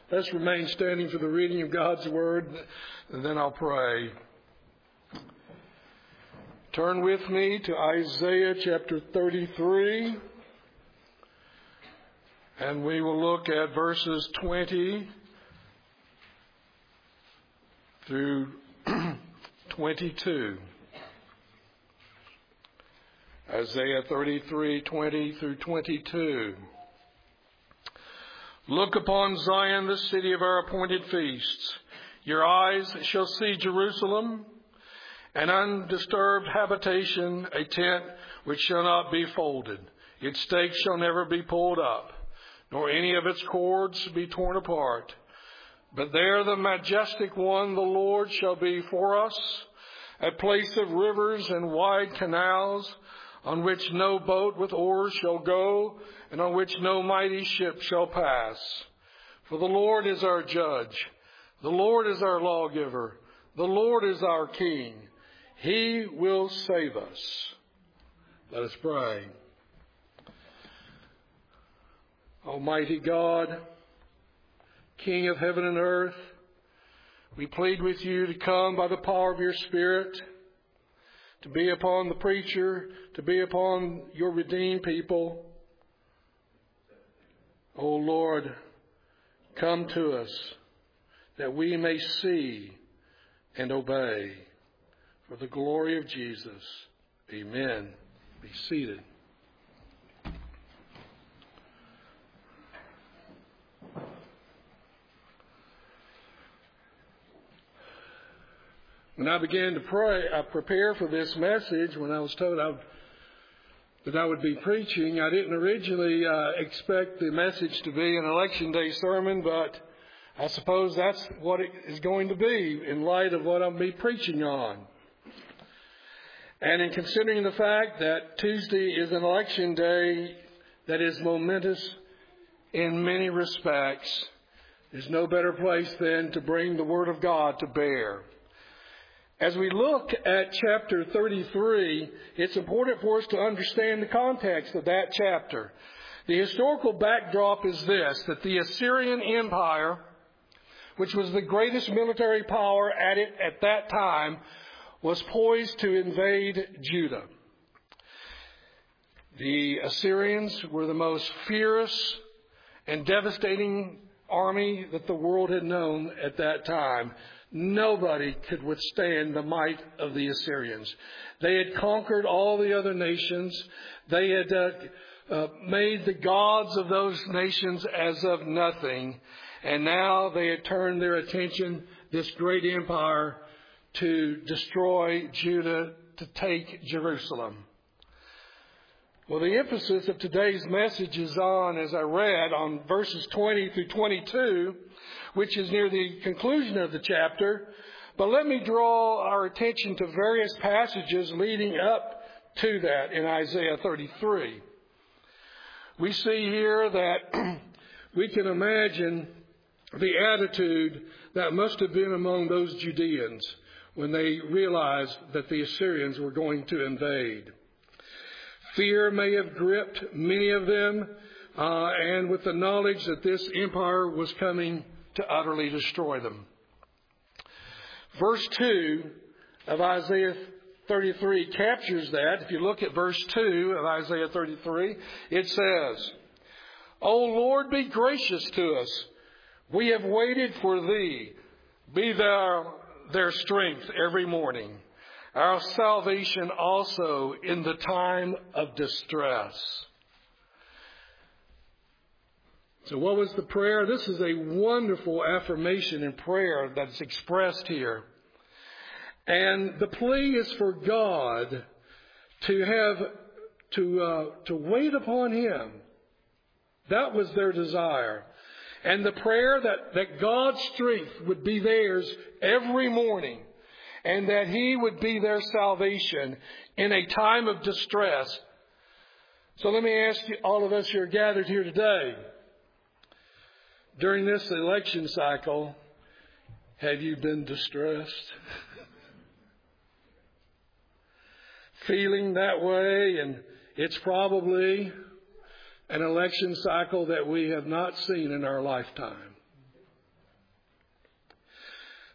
Let's remain standing for the reading of God's Word, and then I'll pray. Turn with me to Isaiah chapter 33, and we will look at verses 20 through 22. Isaiah 33, 20 through 22. Look upon Zion, the city of our appointed feasts. Your eyes shall see Jerusalem, an undisturbed habitation, a tent which shall not be folded. Its stakes shall never be pulled up, nor any of its cords be torn apart. But there the majestic one, the Lord, shall be for us, a place of rivers and wide canals, on which no boat with oars shall go, and on which no mighty ship shall pass. For the Lord is our judge. The Lord is our lawgiver. The Lord is our king. He will save us. Let us pray. Almighty God, King of heaven and earth, we plead with you to come by the power of your Spirit, to be upon the preacher, to be upon your redeemed people. O Lord, come to us that we may see and obey. For the glory of Jesus. Amen. Be seated. When I began to prepare for this message, when I was told that I would be preaching, I didn't originally expect the message to be an Election Day sermon, but I suppose that's what it is going to be in light of what I'll be preaching on. And in considering the fact that Tuesday is an election day that is momentous in many respects, there's no better place than to bring the Word of God to bear. As we look at chapter 33, it's important for us to understand the context of that chapter. The historical backdrop is this, that the Assyrian Empire, which was the greatest military power at that time, was poised to invade Judah. The Assyrians were the most fierce and devastating army that the world had known at that time. Nobody could withstand the might of the Assyrians. They had conquered all the other nations. They had made the gods of those nations as of nothing. And now they had turned their attention, this great empire, to destroy Judah, to take Jerusalem. Well, the emphasis of today's message is on, as I read, on verses 20 through 22, which is near the conclusion of the chapter. But let me draw our attention to various passages leading up to that in Isaiah 33. We see here that we can imagine the attitude that must have been among those Judeans when they realized that the Assyrians were going to invade. Fear may have gripped many of them, and with the knowledge that this empire was coming to utterly destroy them. Verse 2 of Isaiah 33 captures that. If you look at verse 2 of Isaiah 33, it says, O Lord, be gracious to us. We have waited for thee. Be thou their strength every morning, our salvation also in the time of distress. So what was the prayer? This is a wonderful affirmation and prayer that's expressed here. And the plea is for God to wait upon Him. That was their desire. And the prayer that God's strength would be theirs every morning, and that He would be their salvation in a time of distress. So let me ask you, all of us who are gathered here today, during this election cycle, have you been distressed? Feeling that way, and it's probably an election cycle that we have not seen in our lifetime.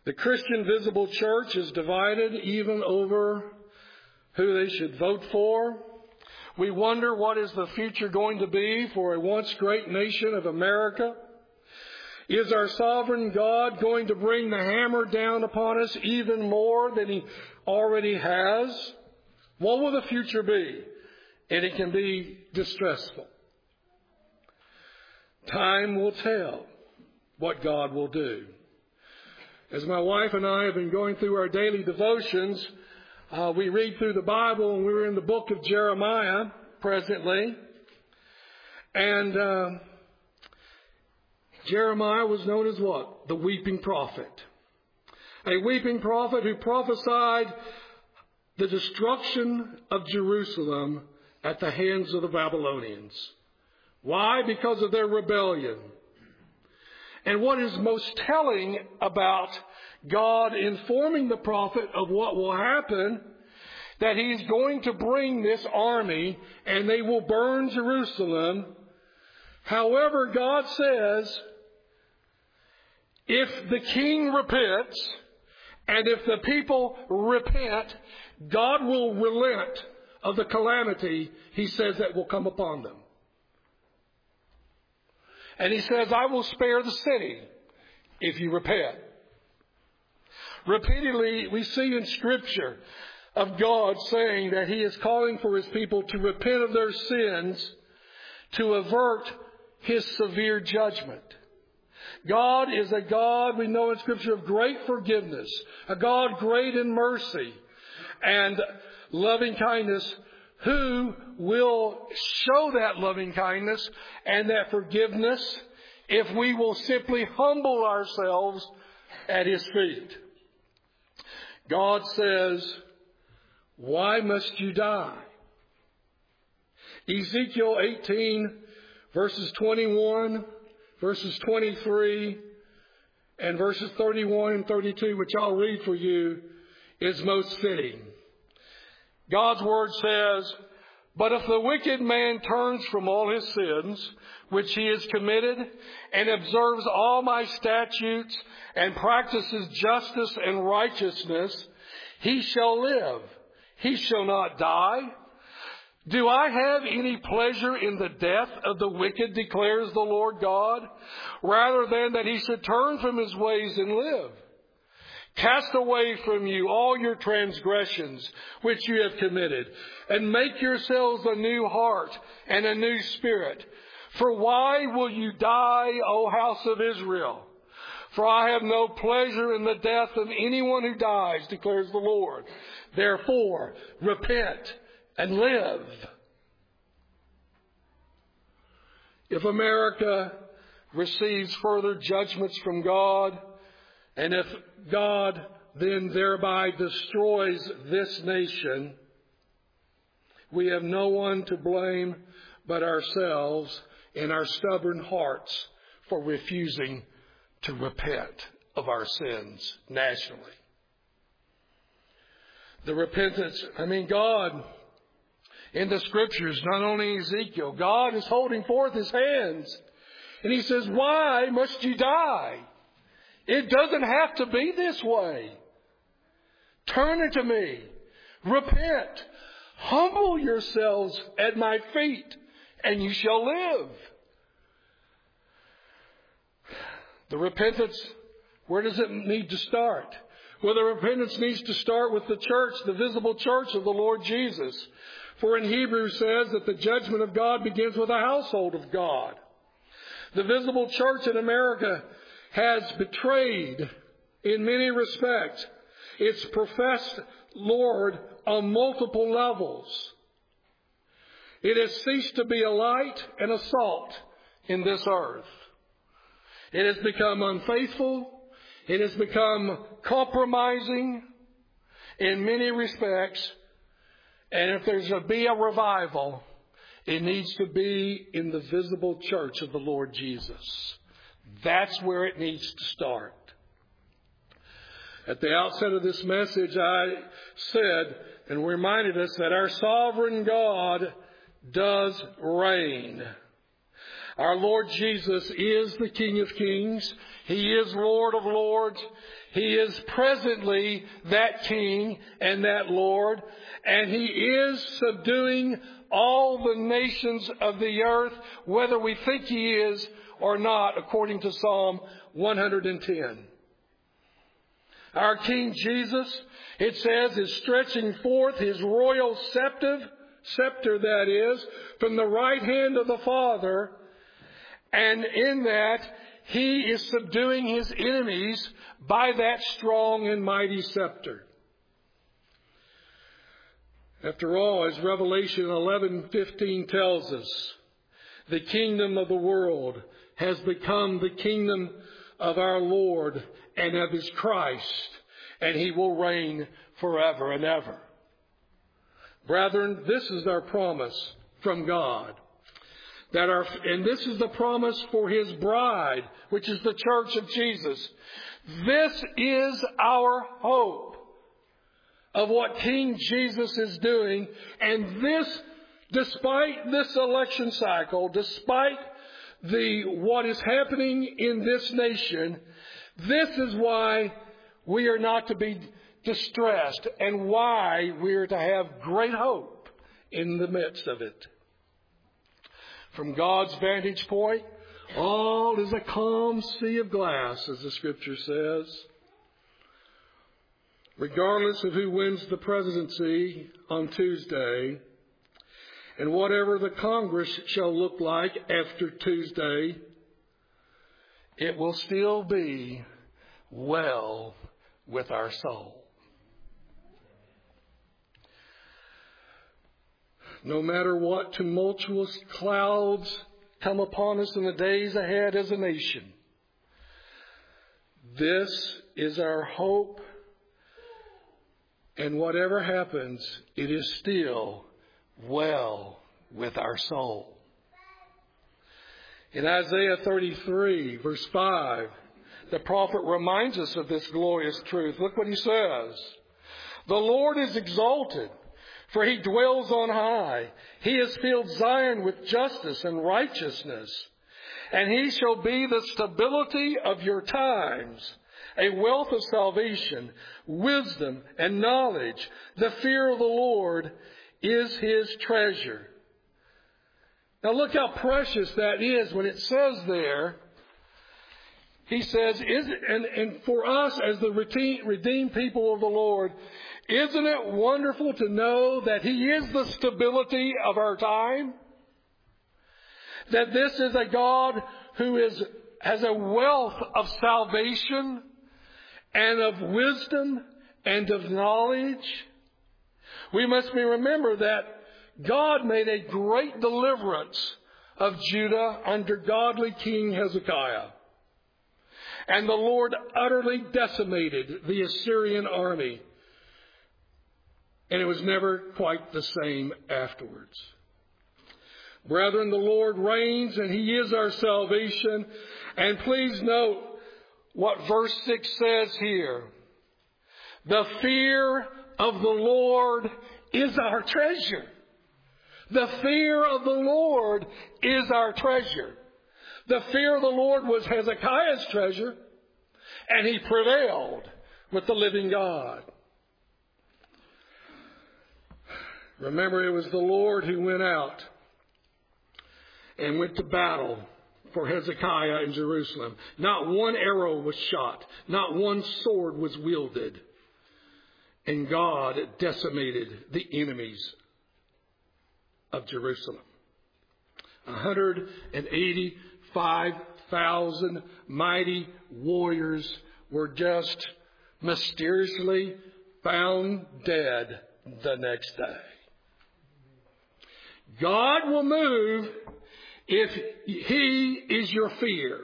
The Christian visible church is divided even over who they should vote for. We wonder what is the future going to be for a once great nation of America. Is our sovereign God going to bring the hammer down upon us even more than He already has? What will the future be? And it can be distressful. Time will tell what God will do. As my wife and I have been going through our daily devotions, we read through the Bible, and we're in the book of Jeremiah presently. And Jeremiah was known as what? The weeping prophet. A weeping prophet who prophesied the destruction of Jerusalem at the hands of the Babylonians. Why? Because of their rebellion. And what is most telling about God informing the prophet of what will happen, that He's going to bring this army and they will burn Jerusalem. However, God says, if the king repents and if the people repent, God will relent of the calamity He says that will come upon them. And He says, I will spare the city if you repent. Repeatedly, we see in Scripture of God saying that He is calling for His people to repent of their sins to avert His severe judgment. God is a God, we know in Scripture, of great forgiveness, a God great in mercy and loving kindness, who will show that loving kindness and that forgiveness if we will simply humble ourselves at His feet. God says, why must you die? Ezekiel 18, verses 21, verses 23, and verses 31 and 32, which I'll read for you, is most fitting. God's word says, but if the wicked man turns from all his sins, which he has committed, and observes all my statutes, and practices justice and righteousness, he shall live. He shall not die. Do I have any pleasure in the death of the wicked, declares the Lord God, rather than that he should turn from his ways and live? Cast away from you all your transgressions which you have committed, and make yourselves a new heart and a new spirit. For why will you die, O house of Israel? For I have no pleasure in the death of anyone who dies, declares the Lord. Therefore, repent and live. If America receives further judgments from God, and if God then thereby destroys this nation, we have no one to blame but ourselves and our stubborn hearts for refusing to repent of our sins nationally. The repentance, God, in the Scriptures, not only Ezekiel, God is holding forth His hands. And He says, why must you die? It doesn't have to be this way. Turn unto me. Repent. Humble yourselves at my feet, and you shall live. The repentance, where does it need to start? Well, the repentance needs to start with the church, the visible church of the Lord Jesus. For in Hebrews says that the judgment of God begins with the household of God. The visible church in America has betrayed, in many respects, its professed Lord on multiple levels. It has ceased to be a light and a salt in this earth. It has become unfaithful. It has become compromising in many respects. And if there's to be a revival, it needs to be in the visible church of the Lord Jesus. That's where it needs to start. At the outset of this message, I said and reminded us that our sovereign God does reign. Our Lord Jesus is the King of Kings. He is Lord of Lords. He is presently that King and that Lord. And He is subduing all the nations of the earth, whether we think He is or not, according to Psalm 110. Our King Jesus, it says, is stretching forth His royal scepter that is, from the right hand of the Father. And in that, He is subduing His enemies by that strong and mighty scepter. After all, as Revelation 11:15 tells us, the kingdom of the world has become the kingdom of our Lord and of His Christ, and He will reign forever and ever. Brethren, this is our promise from God. And this is the promise for His bride, which is the church of Jesus. This is our hope of what King Jesus is doing. And this, despite this election cycle, despite what is happening in this nation, this is why we are not to be distressed and why we are to have great hope in the midst of it. From God's vantage point, all is a calm sea of glass, as the Scripture says. Regardless of who wins the presidency on Tuesday, and whatever the Congress shall look like after Tuesday, it will still be well with our soul. No matter what tumultuous clouds come upon us in the days ahead as a nation, this is our hope. And whatever happens, it is still well with our soul. In Isaiah 33, verse 5, the prophet reminds us of this glorious truth. Look what he says. The Lord is exalted, for He dwells on high. He has filled Zion with justice and righteousness. And He shall be the stability of your times, a wealth of salvation, wisdom and knowledge. The fear of the Lord is His treasure. Now look how precious that is when it says there. He says, and for us as the redeemed people of the Lord, isn't it wonderful to know that He is the stability of our time? That this is a God who has a wealth of salvation and of wisdom and of knowledge. We must remember that God made a great deliverance of Judah under godly King Hezekiah. And the Lord utterly decimated the Assyrian army. And it was never quite the same afterwards. Brethren, the Lord reigns and He is our salvation. And please note what verse 6 says here. The fear of the Lord is our treasure. The fear of the Lord is our treasure. The fear of the Lord was Hezekiah's treasure, and he prevailed with the living God. Remember, it was the Lord who went out and went to battle for Hezekiah in Jerusalem. Not one arrow was shot. Not one sword was wielded. And God decimated the enemies of Jerusalem. 185,000 mighty warriors were just mysteriously found dead the next day. God will move if He is your fear.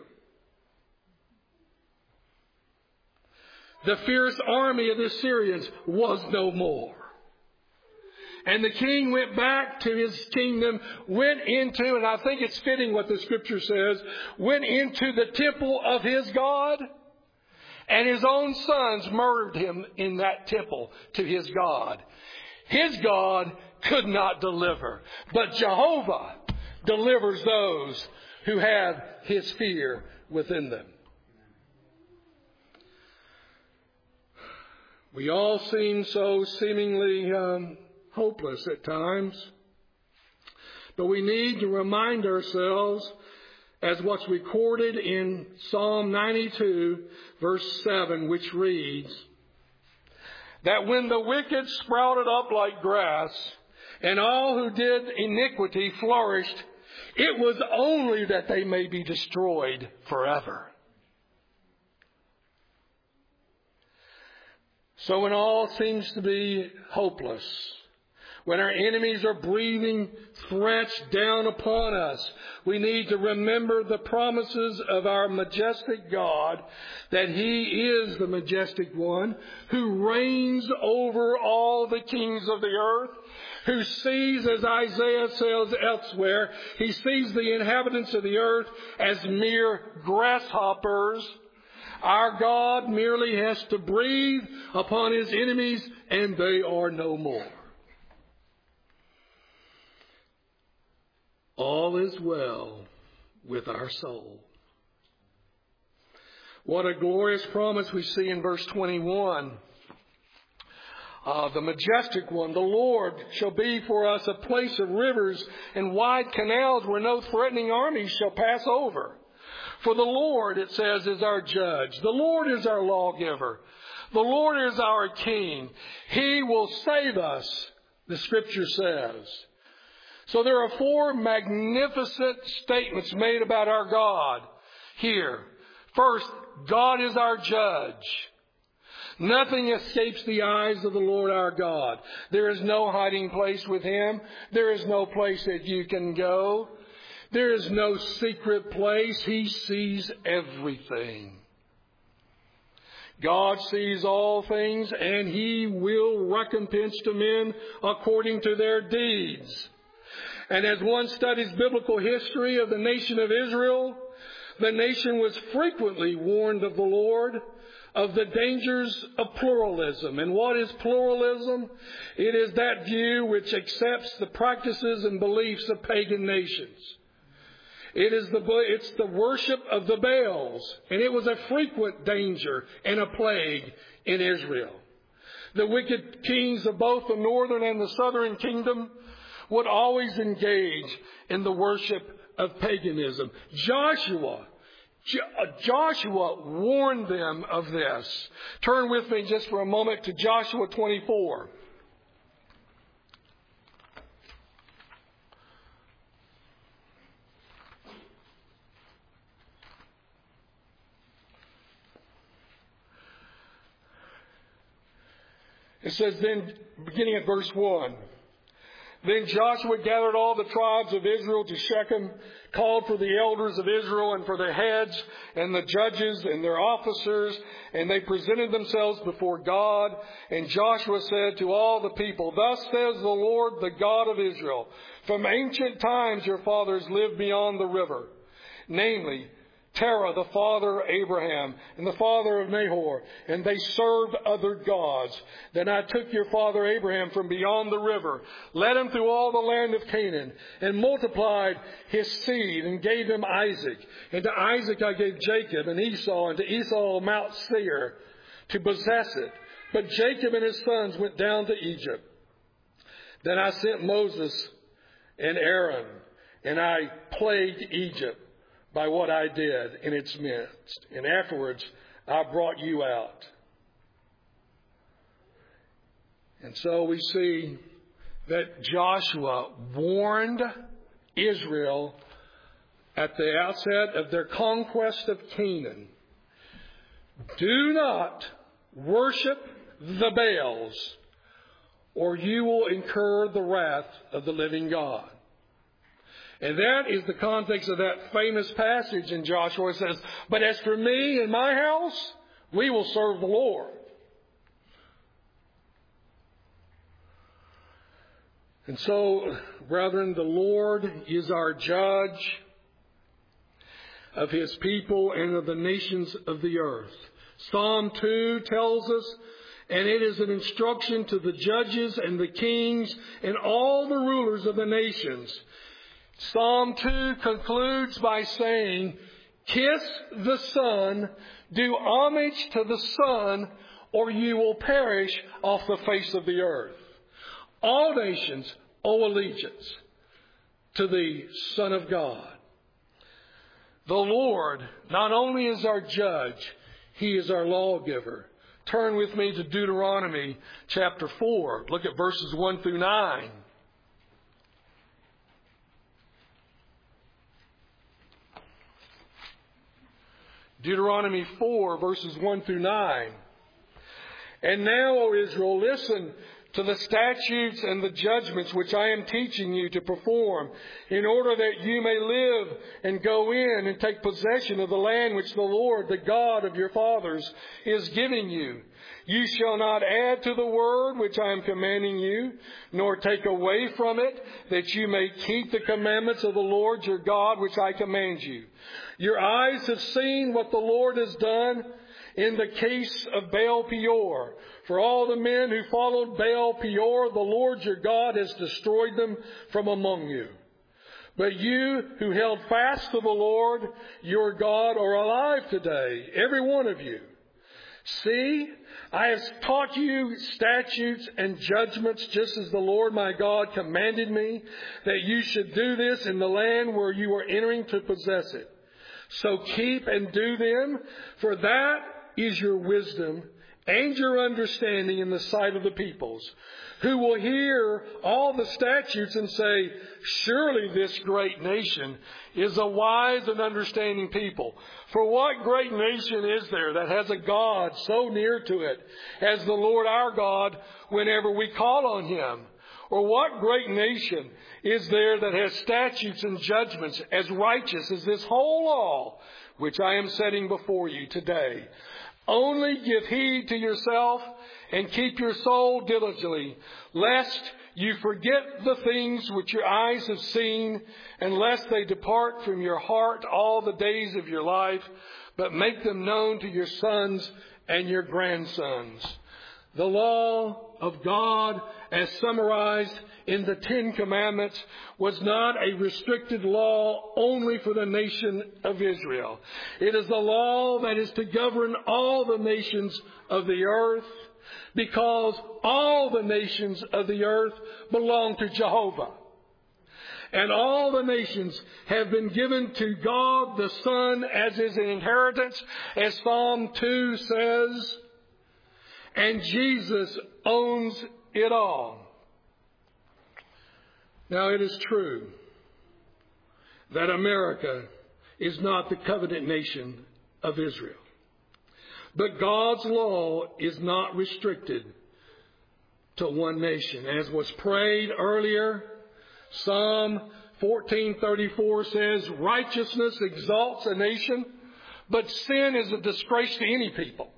The fierce army of the Assyrians was no more. And the king went back to his kingdom, went into, and I think it's fitting what the Scripture says, went into the temple of his God, and his own sons murdered him in that temple to his God. His God could not deliver, but Jehovah delivers those who have His fear within them. We all seem so seemingly hopeless at times. But we need to remind ourselves, as what's recorded in Psalm 92, verse 7, which reads, that when the wicked sprouted up like grass, and all who did iniquity flourished, it was only that they may be destroyed forever. So when all seems to be hopeless, when our enemies are breathing threats down upon us, we need to remember the promises of our majestic God, that He is the majestic one who reigns over all the kings of the earth, who sees, as Isaiah says elsewhere, He sees the inhabitants of the earth as mere grasshoppers. Our God merely has to breathe upon His enemies and they are no more. All is well with our soul. What a glorious promise we see in verse 21. The majestic one, the Lord, shall be for us a place of rivers and wide canals where no threatening armies shall pass over. For the Lord, it says, is our judge. The Lord is our lawgiver. The Lord is our king. He will save us, the Scripture says. So there are 4 magnificent statements made about our God here. First, God is our judge. Nothing escapes the eyes of the Lord our God. There is no hiding place with Him. There is no place that you can go. There is no secret place. He sees everything. God sees all things, and He will recompense to men according to their deeds. And as one studies biblical history of the nation of Israel, the nation was frequently warned of the Lord of the dangers of pluralism. And what is pluralism? It is that view which accepts the practices and beliefs of pagan nations. It's the worship of the Baals, and it was a frequent danger and a plague in Israel. The wicked kings of both the northern and the southern kingdom would always engage in the worship of paganism. Joshua warned them of this. Turn with me just for a moment to Joshua 24. It says then, beginning at verse 1, then Joshua gathered all the tribes of Israel to Shechem, called for the elders of Israel and for the heads and the judges and their officers, and they presented themselves before God. And Joshua said to all the people, thus says the Lord, the God of Israel, from ancient times your fathers lived beyond the river, namely Terah, the father of Abraham, and the father of Nahor, and they served other gods. Then I took your father Abraham from beyond the river, led him through all the land of Canaan, and multiplied his seed, and gave him Isaac. And to Isaac I gave Jacob and Esau, and to Esau Mount Seir, to possess it. But Jacob and his sons went down to Egypt. Then I sent Moses and Aaron, and I plagued Egypt by what I did in its midst. And afterwards, I brought you out. And so we see that Joshua warned Israel at the outset of their conquest of Canaan. Do not worship the Baals, or you will incur the wrath of the living God. And that is the context of that famous passage in Joshua. It says, but as for me and my house, we will serve the Lord. And so, brethren, the Lord is our judge of His people and of the nations of the earth. Psalm 2 tells us, and it is an instruction to the judges and the kings and all the rulers of the nations. Psalm 2 concludes by saying, kiss the Son, do homage to the Son, or you will perish off the face of the earth. All nations owe allegiance to the Son of God. The Lord not only is our judge, He is our lawgiver. Turn with me to Deuteronomy chapter 4. Look at verses 1 through 9. Deuteronomy 4, verses 1 through 9. And now, O Israel, listen to the statutes and the judgments which I am teaching you to perform, in order that you may live and go in and take possession of the land which the Lord, the God of your fathers, is giving you. You shall not add to the word which I am commanding you, nor take away from it, that you may keep the commandments of the Lord your God which I command you. Your eyes have seen what the Lord has done in the case of Baal Peor. For all the men who followed Baal Peor, the Lord your God has destroyed them from among you. But you who held fast to the Lord your God are alive today, every one of you. See, I have taught you statutes and judgments, just as the Lord my God commanded me, that you should do this in the land where you are entering to possess it. So keep and do them, for that is your wisdom and your understanding in the sight of the peoples, who will hear all the statutes and say, surely this great nation is a wise and understanding people. For what great nation is there that has a God so near to it as the Lord our God whenever we call on Him? Or what great nation is there that has statutes and judgments as righteous as this whole law which I am setting before you today? Only give heed to yourself and keep your soul diligently, lest you forget the things which your eyes have seen, and lest they depart from your heart all the days of your life, but make them known to your sons and your grandsons. The law of God, as summarized in the Ten Commandments, was not a restricted law only for the nation of Israel. It is a law that is to govern all the nations of the earth, because all the nations of the earth belong to Jehovah. And all the nations have been given to God the Son as His inheritance, as Psalm 2 says. And Jesus owns it all. Now, it is true that America is not the covenant nation of Israel. But God's law is not restricted to one nation. As was prayed earlier, Psalm 14:34 says, righteousness exalts a nation, but sin is a disgrace to any people.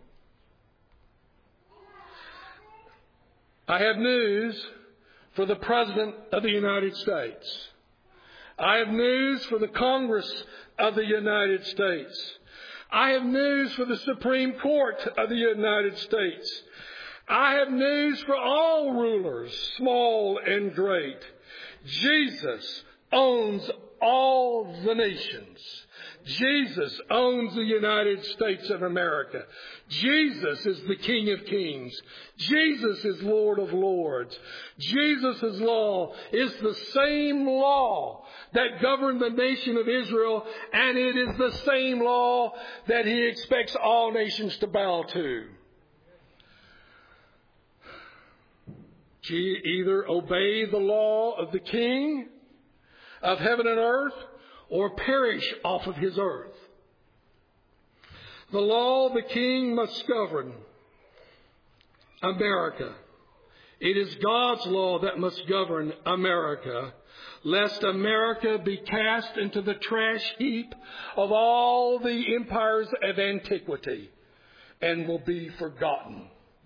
I have news for the President of the United States. I have news for the Congress of the United States. I have news for the Supreme Court of the United States. I have news for all rulers, small and great. Jesus owns all the nations. Jesus owns the United States of America. Jesus is the King of Kings. Jesus is Lord of Lords. Jesus' law is the same law that governed the nation of Israel, and it is the same law that He expects all nations to bow to. Either obey the law of the King of heaven and earth, or perish off of His earth. The law of the King must govern America. It is God's law that must govern America, lest America be cast into the trash heap of all the empires of antiquity and will be forgotten.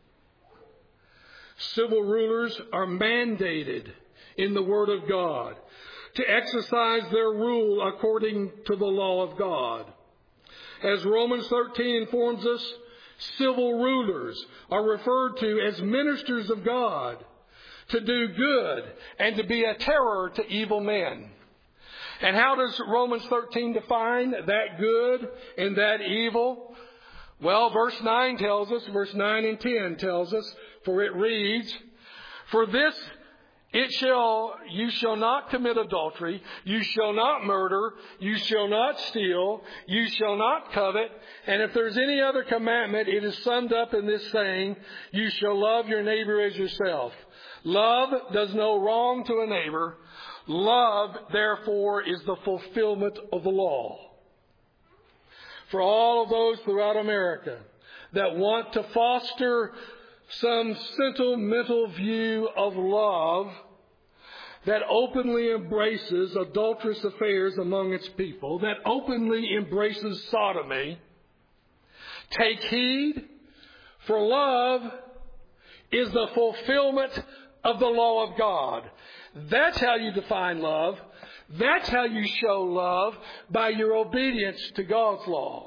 Civil rulers are mandated in the Word of God to exercise their rule according to the law of God. As Romans 13 informs us, civil rulers are referred to as ministers of God, to do good and to be a terror to evil men. And how does Romans 13 define that good and that evil? Well, verse 9 tells us, verse 9 and 10 tells us, for it reads, for this you shall not commit adultery, you shall not murder, you shall not steal, you shall not covet, and if there's any other commandment, it is summed up in this saying, you shall love your neighbor as yourself. Love does no wrong to a neighbor. Love, therefore, is the fulfillment of the law. For all of those throughout America that want to foster some sentimental view of love that openly embraces adulterous affairs among its people, that openly embraces sodomy, take heed, for love is the fulfillment of the law of God. That's how you define love. That's how you show love, by your obedience to God's law.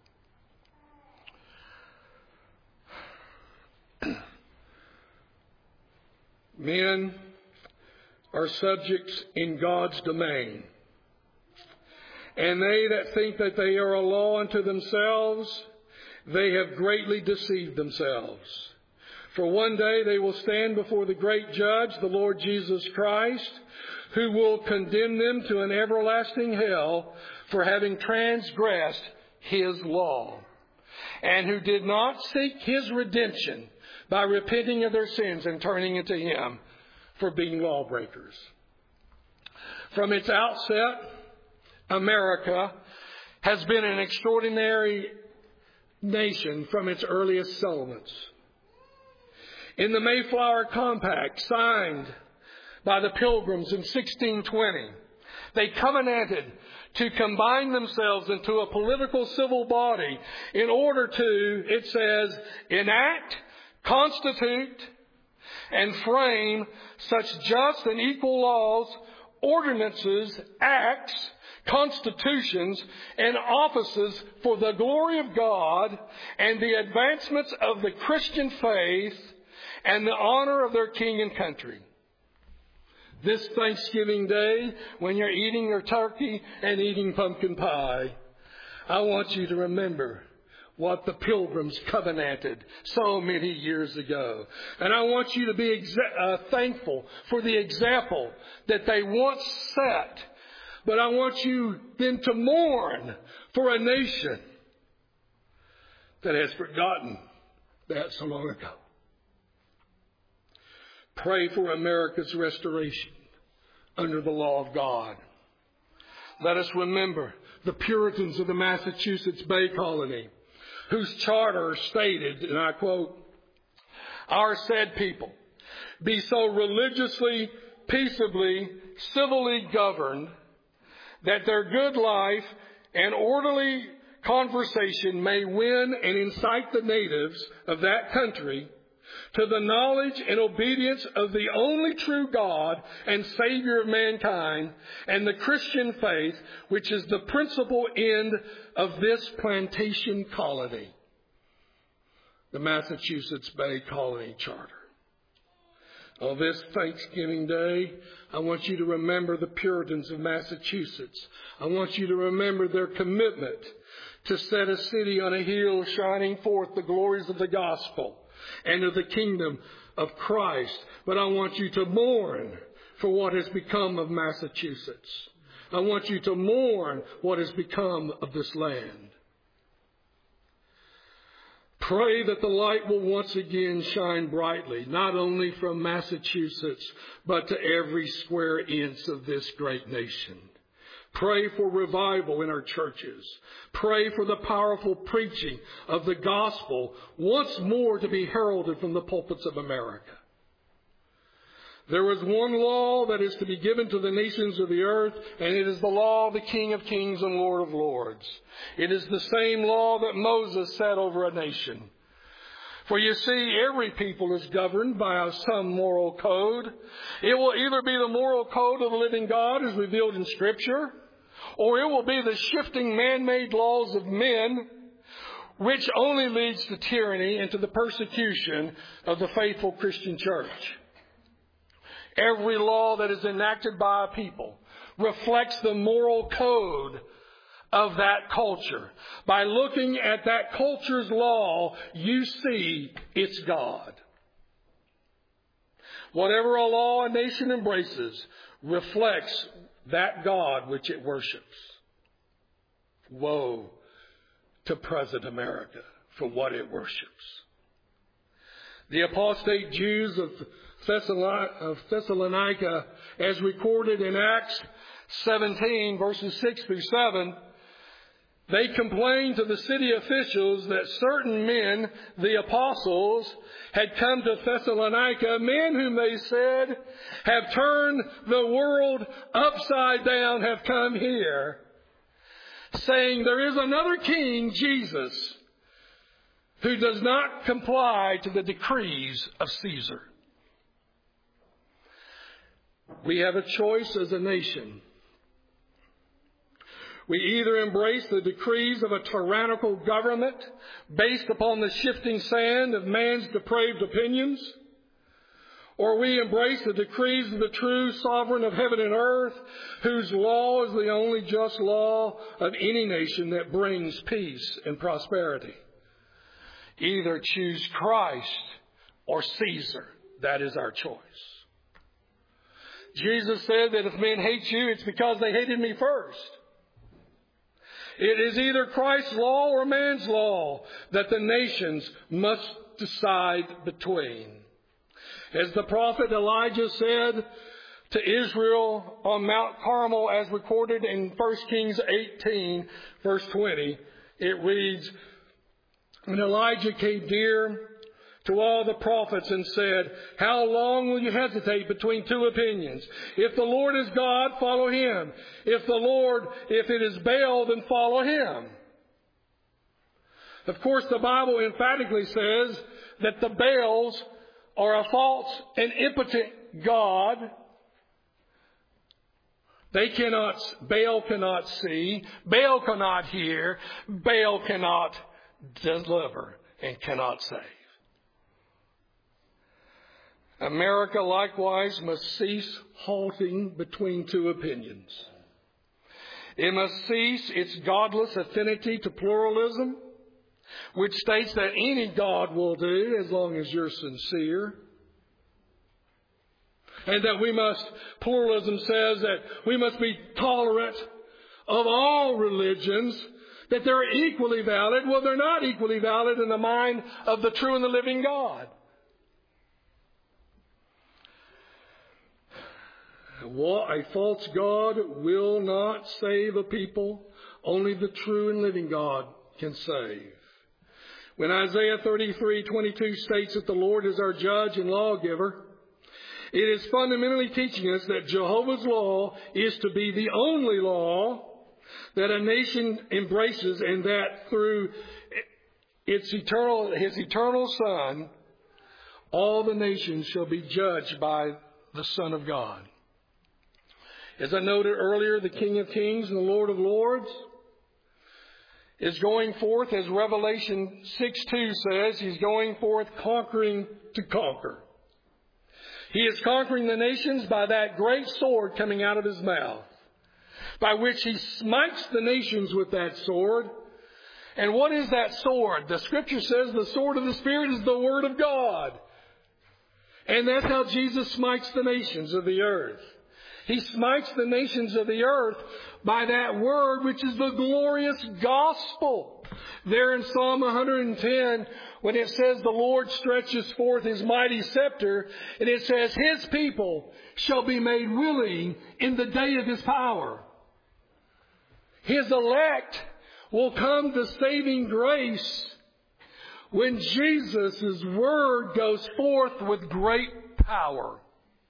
Men are subjects in God's domain. And they that think that they are a law unto themselves, they have greatly deceived themselves. For one day they will stand before the great judge, the Lord Jesus Christ, who will condemn them to an everlasting hell for having transgressed His law, and who did not seek His redemption by repenting of their sins and turning into Him for being lawbreakers. From its outset, America has been an extraordinary nation from its earliest settlements. In the Mayflower Compact, signed by the Pilgrims in 1620, they covenanted to combine themselves into a political civil body in order to, it says, enact, constitute, and frame such just and equal laws, ordinances, acts, constitutions, and offices for the glory of God and the advancements of the Christian faith and the honor of their king and country. This Thanksgiving Day, when you're eating your turkey and eating pumpkin pie, I want you to remember what the Pilgrims covenanted so many years ago. And I want you to be thankful for the example that they once set. But I want you then to mourn for a nation that has forgotten that so long ago. Pray for America's restoration under the law of God. Let us remember the Puritans of the Massachusetts Bay Colony, whose charter stated, and I quote, "Our said people be so religiously, peaceably, civilly governed that their good life and orderly conversation may win and incite the natives of that country to the knowledge and obedience of the only true God and Savior of mankind and the Christian faith, which is the principal end of this plantation colony." The Massachusetts Bay Colony Charter. On this Thanksgiving Day, I want you to remember the Puritans of Massachusetts. I want you to remember their commitment to set a city on a hill shining forth the glories of the gospel and of the kingdom of Christ. But I want you to mourn for what has become of Massachusetts. I want you to mourn what has become of this land. Pray that the light will once again shine brightly, not only from Massachusetts, but to every square inch of this great nation. Pray for revival in our churches. Pray for the powerful preaching of the gospel once more to be heralded from the pulpits of America. There is one law that is to be given to the nations of the earth, and it is the law of the King of Kings and Lord of Lords. It is the same law that Moses set over a nation. For you see, every people is governed by some moral code. It will either be the moral code of the living God as revealed in Scripture, or it will be the shifting man-made laws of men, which only leads to tyranny and to the persecution of the faithful Christian church. Every law that is enacted by a people reflects the moral code of that culture. By looking at that culture's law, you see its God. Whatever a law a nation embraces reflects that God which it worships. Woe to present America for what it worships. The apostate Jews of Thessalonica, as recorded in Acts 17, verses 6 through 7, they complained to the city officials that certain men, the apostles, had come to Thessalonica, men whom they said have turned the world upside down, have come here, saying there is another king, Jesus, who does not comply to the decrees of Caesar. We have a choice as a nation. We either embrace the decrees of a tyrannical government based upon the shifting sand of man's depraved opinions, or we embrace the decrees of the true sovereign of heaven and earth, whose law is the only just law of any nation that brings peace and prosperity. Either choose Christ or Caesar. That is our choice. Jesus said that if men hate you, it's because they hated me first. It is either Christ's law or man's law that the nations must decide between. As the prophet Elijah said to Israel on Mount Carmel, as recorded in 1 Kings 18, verse 20, it reads, "And Elijah came near to all the prophets and said, 'How long will you hesitate between two opinions? If the Lord is God, follow him. If it is Baal, then follow him.'" Of course, the Bible emphatically says that the Baals are a false and impotent God. Baal cannot see, Baal cannot hear, Baal cannot deliver, and cannot save. America likewise must cease halting between two opinions. It must cease its godless affinity to pluralism, which states that any God will do as long as you're sincere. And that pluralism says that we must be tolerant of all religions, that they're equally valid. Well, they're not equally valid in the mind of the true and the living God. A false God will not save a people. Only the true and living God can save. When Isaiah 33:22 states that the Lord is our judge and lawgiver, it is fundamentally teaching us that Jehovah's law is to be the only law that a nation embraces, and that through his eternal Son, all the nations shall be judged by the Son of God. As I noted earlier, the King of Kings and the Lord of Lords is going forth, as Revelation 6:2 says, he's going forth conquering to conquer. He is conquering the nations by that great sword coming out of his mouth, by which he smites the nations with that sword. And what is that sword? The Scripture says the sword of the Spirit is the Word of God. And that's how Jesus smites the nations of the earth. He smites the nations of the earth by that word, which is the glorious gospel. There in Psalm 110, when it says the Lord stretches forth his mighty scepter, and it says his people shall be made willing in the day of his power. His elect will come to saving grace when Jesus' word goes forth with great power.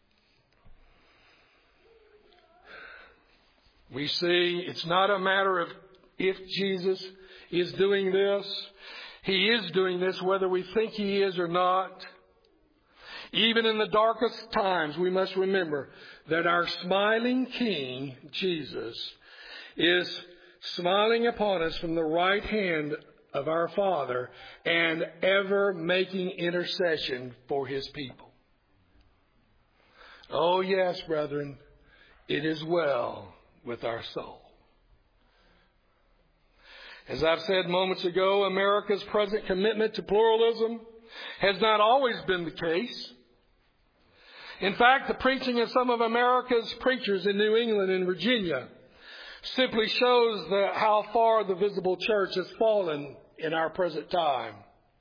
We see it's not a matter of if Jesus is doing this. He is doing this whether we think he is or not. Even in the darkest times, we must remember that our smiling King, Jesus, is smiling upon us from the right hand of our Father and ever making intercession for his people. Oh yes, brethren, it is well with our soul. As I've said moments ago, America's present commitment to pluralism has not always been the case. In fact, the preaching of some of America's preachers in New England and Virginia simply shows how far the visible church has fallen in our present time.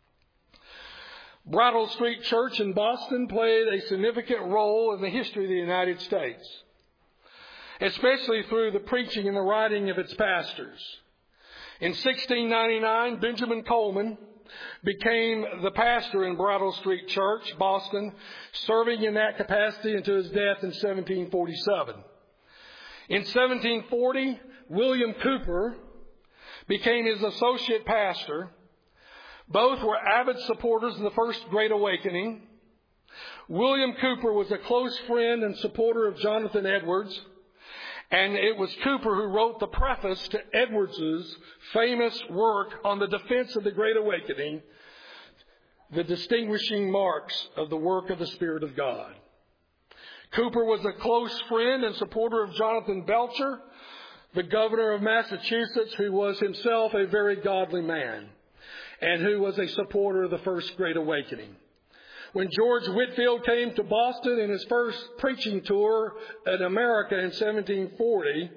Brattle Street Church in Boston played a significant role in the history of the United States, especially through the preaching and the writing of its pastors. In 1699, Benjamin Coleman became the pastor in Brattle Street Church, Boston, serving in that capacity until his death in 1747. In 1740, William Cooper became his associate pastor. Both were avid supporters of the First Great Awakening. William Cooper was a close friend and supporter of Jonathan Edwards, and it was Cooper who wrote the preface to Edwards's famous work on the defense of the Great Awakening, The Distinguishing Marks of the Work of the Spirit of God. Cooper was a close friend and supporter of Jonathan Belcher, the governor of Massachusetts, who was himself a very godly man and who was a supporter of the First Great Awakening. When George Whitefield came to Boston in his first preaching tour in America in 1740,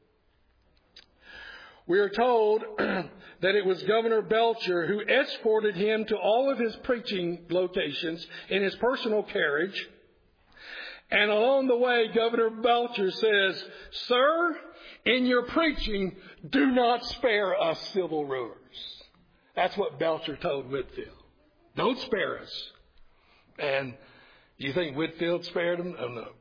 we are told that it was Governor Belcher who escorted him to all of his preaching locations in his personal carriage. And along the way, Governor Belcher says, "Sir, in your preaching, do not spare us civil rulers." That's what Belcher told Whitefield. Don't spare us. And do you think Whitefield spared him? Oh, no.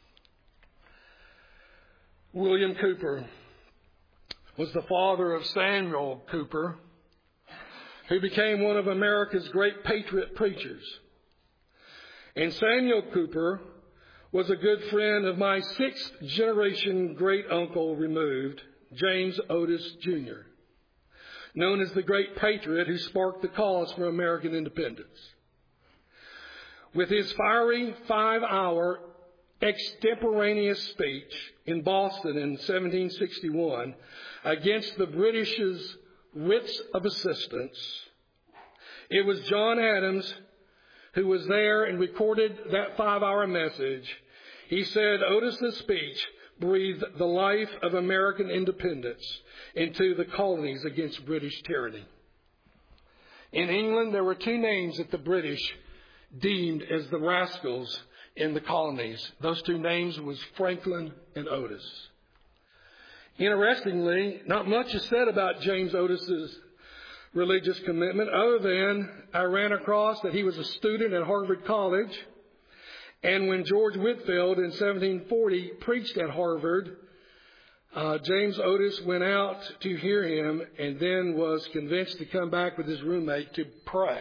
William Cooper was the father of Samuel Cooper, who became one of America's great patriot preachers. And Samuel Cooper was a good friend of my sixth generation great uncle removed, James Otis Jr., known as the great patriot who sparked the cause for American independence. With his fiery 5-hour extemporaneous speech in Boston in 1761 against the British's writs of assistance, it was John Adams who was there and recorded that 5-hour message. He said Otis's speech breathed the life of American independence into the colonies against British tyranny. In England, there were two names that the British deemed as the rascals in the colonies. Those two names was Franklin and Otis. Interestingly, not much is said about James Otis's religious commitment other than I ran across that he was a student at Harvard College. And when George Whitefield in 1740 preached at Harvard, James Otis went out to hear him and then was convinced to come back with his roommate to pray.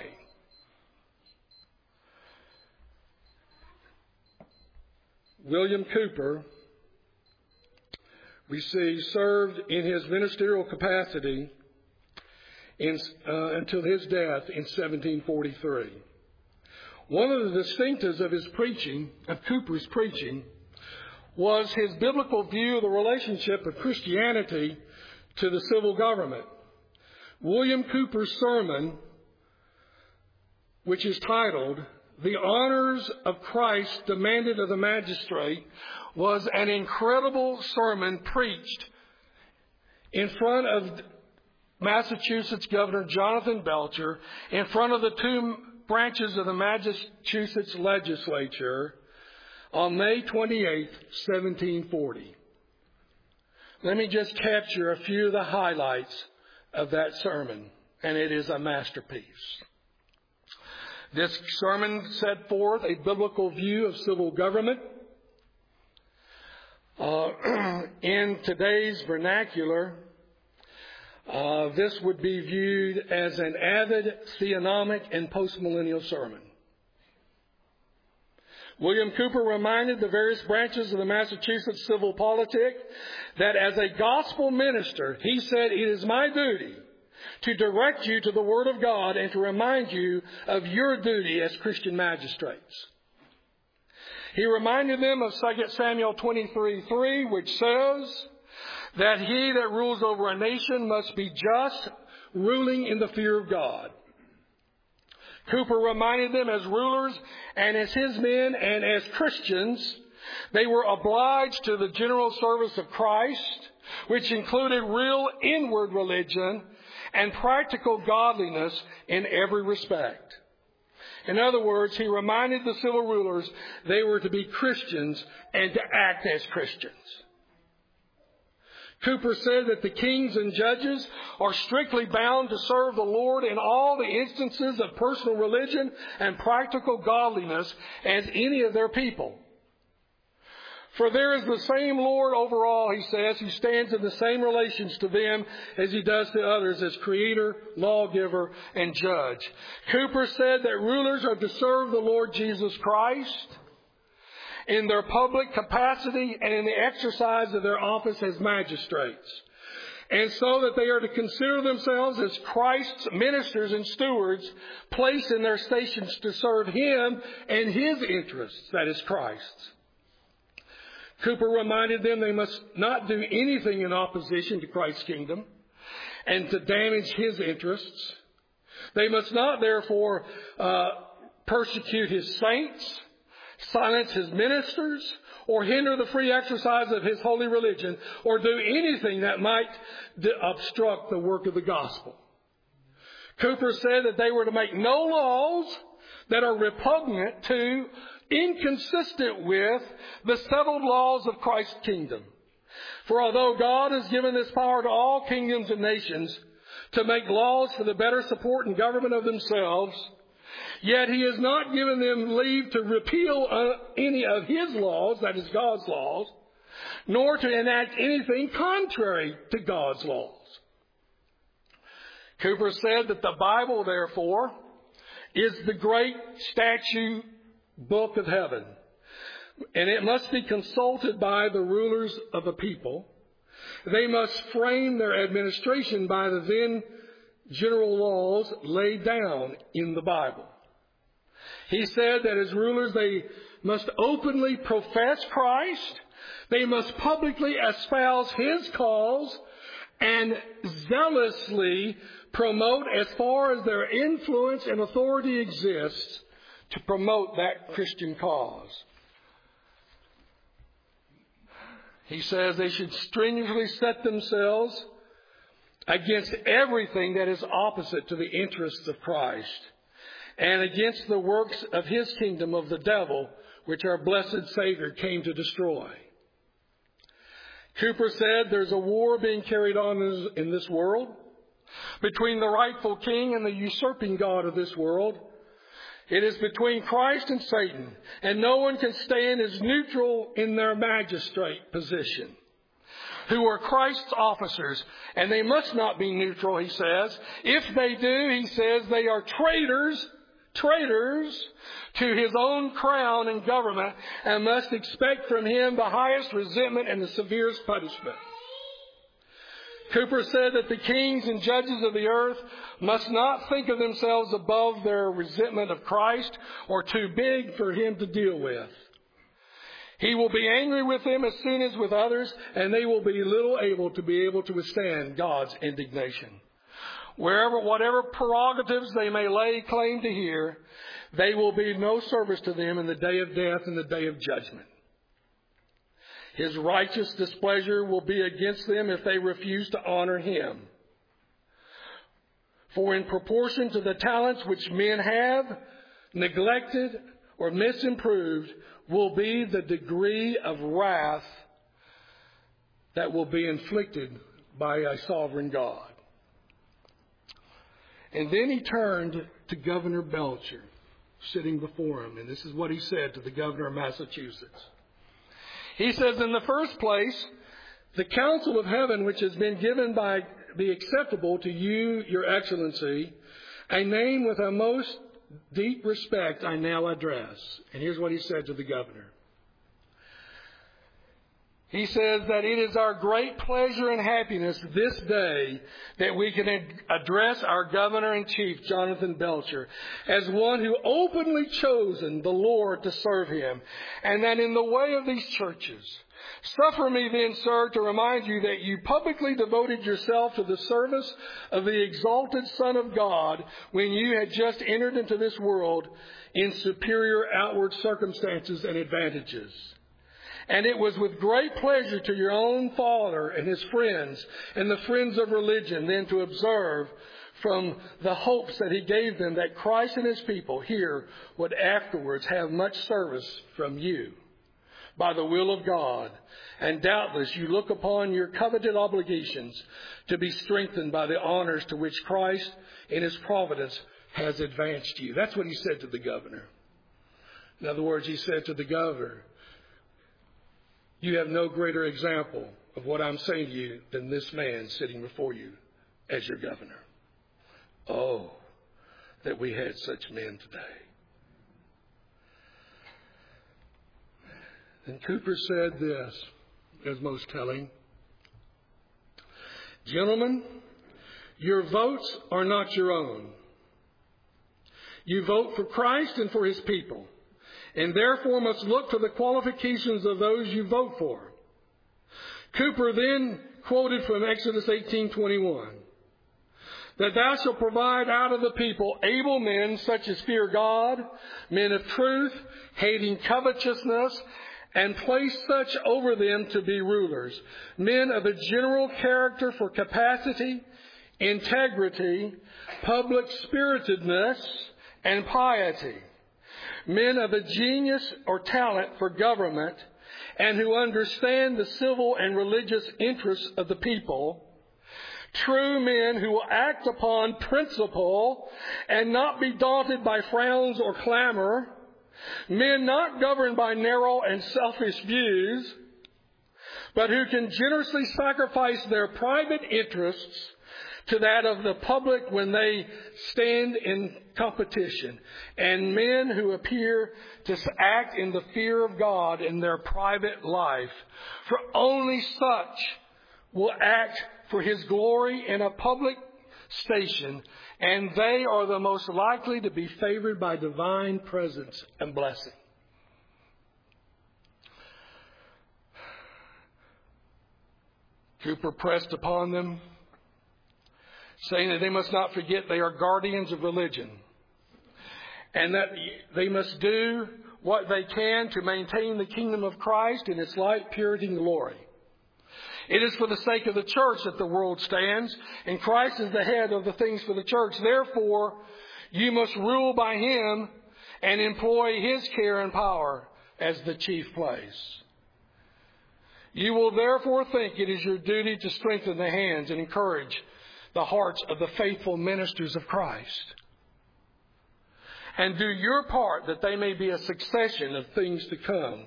William Cooper, we see, served in his ministerial capacity until his death in 1743. One of the distinctives of his preaching, of Cooper's preaching, was his biblical view of the relationship of Christianity to the civil government. William Cooper's sermon, which is titled, "The Honors of Christ Demanded of the Magistrate," was an incredible sermon preached in front of Massachusetts Governor Jonathan Belcher, in front of the two branches of the Massachusetts legislature on May 28, 1740. Let me just capture a few of the highlights of that sermon, and it is a masterpiece. This sermon set forth a biblical view of civil government. In today's vernacular, this would be viewed as an avid theonomic and postmillennial sermon. William Cooper reminded the various branches of the Massachusetts civil politic that as a gospel minister, he said, "It is my duty to direct you to the Word of God and to remind you of your duty as Christian magistrates." He reminded them of 2 Samuel 23:3, which says, that he that rules over a nation must be just, ruling in the fear of God. Cooper reminded them as rulers and as his men and as Christians, they were obliged to the general service of Christ, which included real inward religion and practical godliness in every respect. In other words, he reminded the civil rulers they were to be Christians and to act as Christians. Cooper said that the kings and judges are strictly bound to serve the Lord in all the instances of personal religion and practical godliness as any of their people. For there is the same Lord over all, he says, who stands in the same relations to them as he does to others as creator, lawgiver, and judge. Cooper said that rulers are to serve the Lord Jesus Christ in their public capacity and in the exercise of their office as magistrates, and so that they are to consider themselves as Christ's ministers and stewards placed in their stations to serve him and his interests, that is Christ's. Cooper reminded them they must not do anything in opposition to Christ's kingdom and to damage his interests. They must not, therefore, persecute his saints, silence his ministers, or hinder the free exercise of his holy religion, or do anything that might obstruct the work of the gospel. Cooper said that they were to make no laws that are repugnant to, inconsistent with, the settled laws of Christ's kingdom. For although God has given this power to all kingdoms and nations to make laws for the better support and government of themselves, yet he has not given them leave to repeal any of his laws, that is God's laws, nor to enact anything contrary to God's laws. Cooper said that the Bible, therefore, is the great statute book of heaven, and it must be consulted by the rulers of a people. They must frame their administration by the then general laws laid down in the Bible. He said that as rulers they must openly profess Christ, they must publicly espouse his cause, and zealously promote, as far as their influence and authority exists, to promote that Christian cause. He says they should strenuously set themselves against everything that is opposite to the interests of Christ, and against the works of his kingdom of the devil, which our blessed Savior came to destroy. Cooper said there's a war being carried on in this world between the rightful king and the usurping god of this world. It is between Christ and Satan, and no one can stand as neutral in their magistrate position, who are Christ's officers, and they must not be neutral, he says. If they do, he says, they are traitors to his own crown and government, and must expect from him the highest resentment and the severest punishment. Cooper said that the kings and judges of the earth must not think of themselves above their resentment of Christ or too big for him to deal with. He will be angry with them as soon as with others, and they will be little able to withstand God's indignation. Whatever prerogatives they may lay claim to hear, they will be no service to them in the day of death and the day of judgment. His righteous displeasure will be against them if they refuse to honor him. For in proportion to the talents which men have neglected or misimproved will be the degree of wrath that will be inflicted by a sovereign God. And then he turned to Governor Belcher, sitting before him, and this is what he said to the governor of Massachusetts. He says, in the first place, the counsel of heaven, which has been given by the acceptable to you, your excellency, a name with a most deep respect I now address. And here's what he said to the governor. He says that it is our great pleasure and happiness this day that we can address our Governor-in-Chief, Jonathan Belcher, as one who openly chosen the Lord to serve him, and that in the way of these churches. Suffer me then, sir, to remind you that you publicly devoted yourself to the service of the exalted Son of God when you had just entered into this world in superior outward circumstances and advantages. And it was with great pleasure to your own father and his friends and the friends of religion then to observe from the hopes that he gave them that Christ and his people here would afterwards have much service from you by the will of God. And doubtless you look upon your coveted obligations to be strengthened by the honors to which Christ in his providence has advanced you. That's what he said to the governor. In other words, he said to the governor, you have no greater example of what I'm saying to you than this man sitting before you as your governor. Oh, that we had such men today. And Cooper said this, as most telling. Gentlemen, your votes are not your own. You vote for Christ and for his people, and therefore must look to the qualifications of those you vote for. Cooper then quoted from Exodus 18:21, that thou shalt provide out of the people able men such as fear God, men of truth, hating covetousness, and place such over them to be rulers, men of a general character for capacity, integrity, public spiritedness, and piety. Men of a genius or talent for government and who understand the civil and religious interests of the people. True men who will act upon principle and not be daunted by frowns or clamor. Men not governed by narrow and selfish views, but who can generously sacrifice their private interests to that of the public when they stand in competition, and men who appear to act in the fear of God in their private life. For only such will act for his glory in a public station, and they are the most likely to be favored by divine presence and blessing. Cooper pressed upon them, saying that they must not forget they are guardians of religion and that they must do what they can to maintain the kingdom of Christ in its light, purity, and glory. It is for the sake of the church that the world stands, and Christ is the head of the things for the church. Therefore, you must rule by him and employ his care and power as the chief place. You will therefore think it is your duty to strengthen the hands and encourage the hearts of the faithful ministers of Christ, and do your part that they may be a succession of things to come.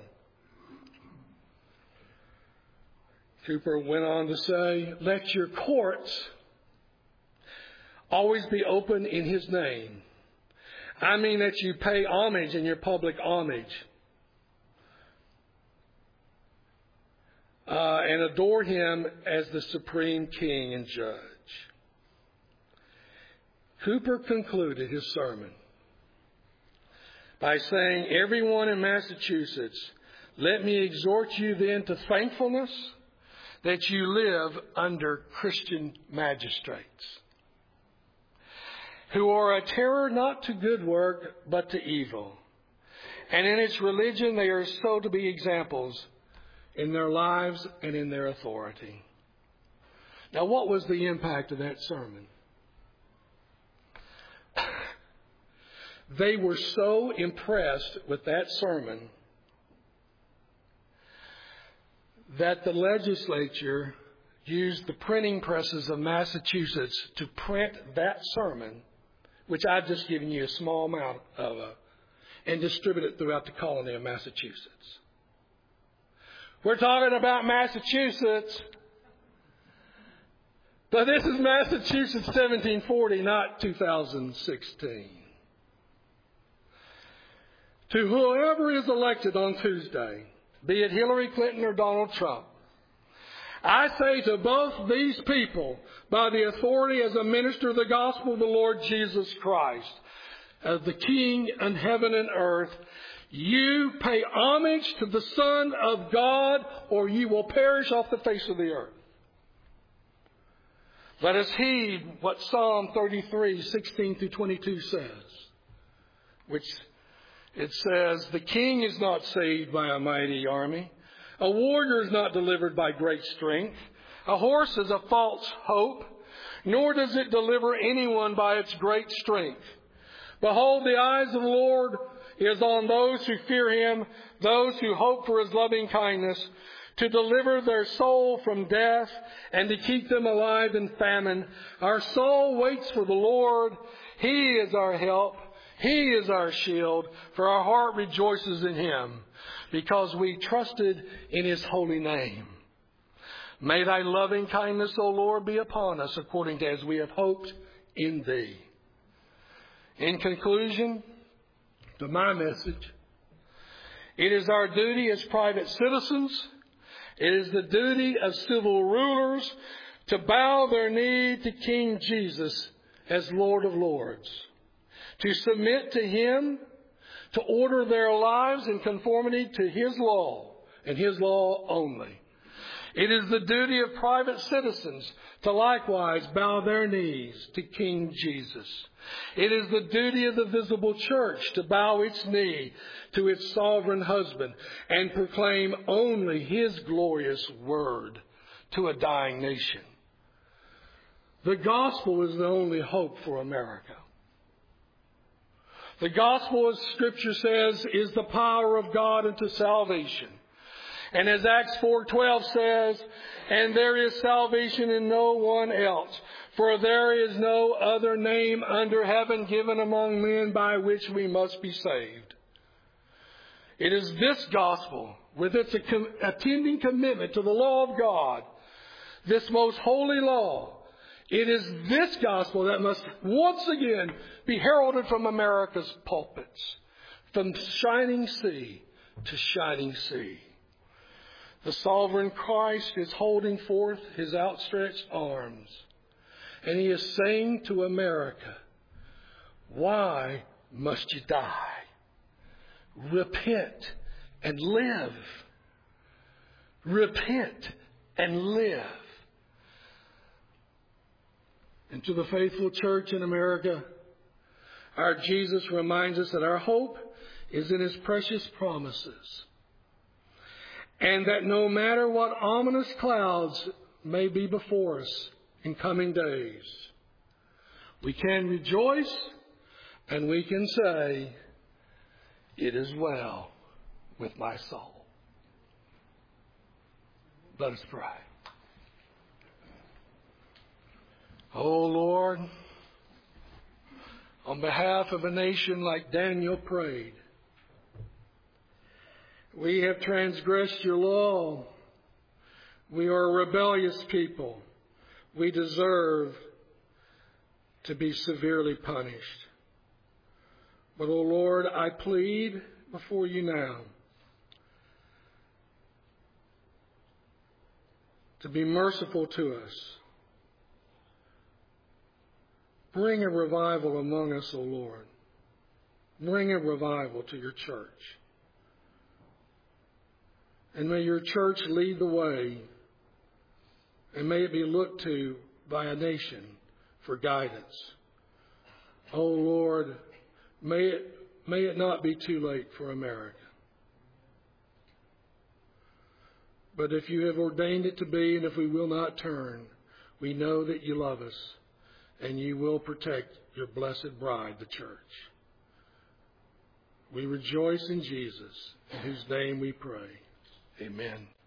Cooper went on to say, let your courts always be open in his name. I mean that you pay homage in your public homage and adore him as the supreme king and judge. Cooper concluded his sermon by saying, everyone in Massachusetts, let me exhort you then to thankfulness that you live under Christian magistrates who are a terror not to good work but to evil. And in its religion they are so to be examples in their lives and in their authority. Now, what was the impact of that sermon? They were so impressed with that sermon that the legislature used the printing presses of Massachusetts to print that sermon, which I've just given you a small amount of, and distribute it throughout the colony of Massachusetts. We're talking about Massachusetts, but this is Massachusetts 1740, not 2016. To whoever is elected on Tuesday, be it Hillary Clinton or Donald Trump, I say to both these people, by the authority as a minister of the gospel of the Lord Jesus Christ, as the King in heaven and earth, you pay homage to the Son of God, or you will perish off the face of the earth. Let us heed what Psalm 33, 16 through 22 says, which it says, the king is not saved by a mighty army. A warrior is not delivered by great strength. A horse is a false hope, nor does it deliver anyone by its great strength. Behold, the eyes of the Lord is on those who fear him, those who hope for his loving kindness, to deliver their soul from death and to keep them alive in famine. Our soul waits for the Lord. He is our help. He is our shield, for our heart rejoices in him, because we trusted in his holy name. May thy loving kindness, O Lord, be upon us according to as we have hoped in thee. In conclusion to my message, it is our duty as private citizens, it is the duty of civil rulers to bow their knee to King Jesus as Lord of Lords, to submit to him, to order their lives in conformity to his law and his law only. It is the duty of private citizens to likewise bow their knees to King Jesus. It is the duty of the visible church to bow its knee to its sovereign husband and proclaim only his glorious word to a dying nation. The gospel is the only hope for America. The gospel, as Scripture says, is the power of God unto salvation. And as Acts 4:12 says, and there is salvation in no one else, for there is no other name under heaven given among men by which we must be saved. It is this gospel, with its attending commitment to the law of God, this most holy law, it is this gospel that must once again be heralded from America's pulpits, from shining sea to shining sea. The sovereign Christ is holding forth his outstretched arms, and he is saying to America, why must you die? Repent and live. Repent and live. And to the faithful church in America, our Jesus reminds us that our hope is in his precious promises. And that no matter what ominous clouds may be before us in coming days, we can rejoice and we can say, it is well with my soul. Let us pray. Oh Lord, on behalf of a nation like Daniel prayed, we have transgressed your law. We are a rebellious people. We deserve to be severely punished. But, O Lord, I plead before you now to be merciful to us. Bring a revival among us, O Lord. Bring a revival to your church. And may your church lead the way, and may it be looked to by a nation for guidance. Oh Lord, may it not be too late for America. But if you have ordained it to be, and if we will not turn, we know that you love us, and you will protect your blessed bride, the church. We rejoice in Jesus, in whose name we pray. Amen.